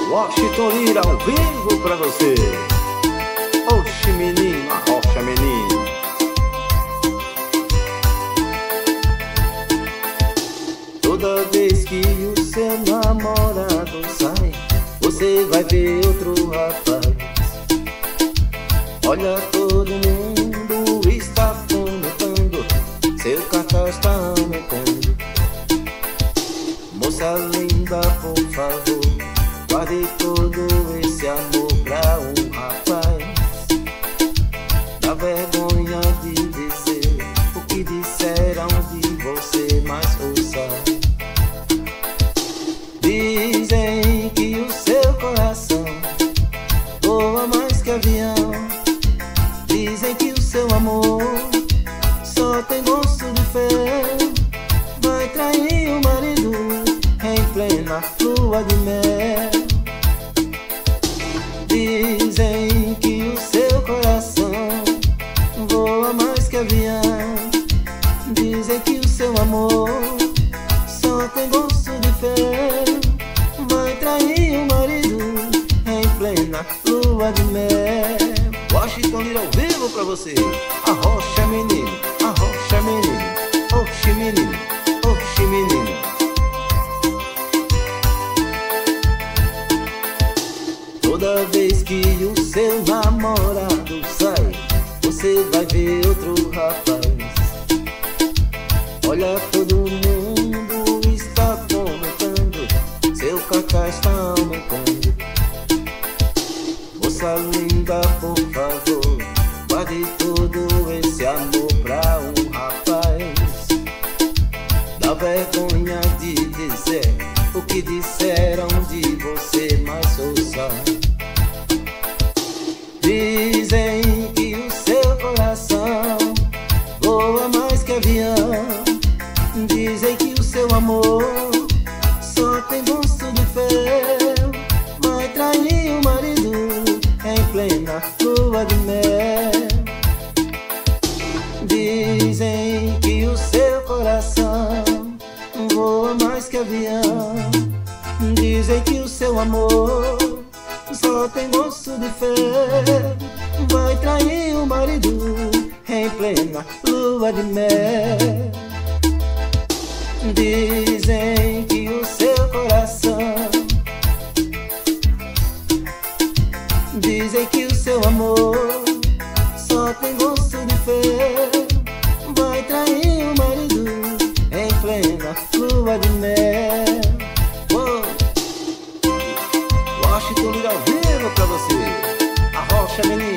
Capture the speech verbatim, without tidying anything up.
Washington Lira ao vivo pra você. Oxe menino, arrocha menino. Toda vez que o seu namorado sai, você vai ver outro rapaz. Olha, todo mundo está comentando, seu cartaz está aumentando. Moça linda, por favor, guarde todo esse amor pra um rapaz. Dá vergonha de dizer o que disseram de você, mas ouça. Dizem que o seu coração voa mais que avião. Dizem que o seu amor só tem gosto de fel. Vai trair o marido em plena lua de mel. Dizem que o seu coração voa mais que avião. Dizem que o seu amor só tem gosto de fel. Vai trair o marido em plena lua de mel. Washington Lira ao vivo pra você. Arrocha menino, arrocha menino. Oxe menino, oxe menino. Toda vez que o seu namorado sai, você vai ver outro rapaz. Olha, todo mundo está comentando, seu cartaz está aumentando. Moça linda, por favor, guarde todo esse amor pra um rapaz. Dá vergonha de dizer o que disseram de você, mas ouça. Dizem que o seu coração voa mais que avião. Dizem que o seu amor só tem gosto de fel. Vai trair o marido em plena lua de mel. Dizem que o seu coração voa mais que avião. Dizem que o seu amor só tem gosto de fel. Vai trair o marido em plena lua de mel. Dizem que o seu coração, dizem que o seu amor só tem gosto de fel. Vai trair o marido em plena lua de mel. Washington Lira ao vivo pra você. Arrocha menino.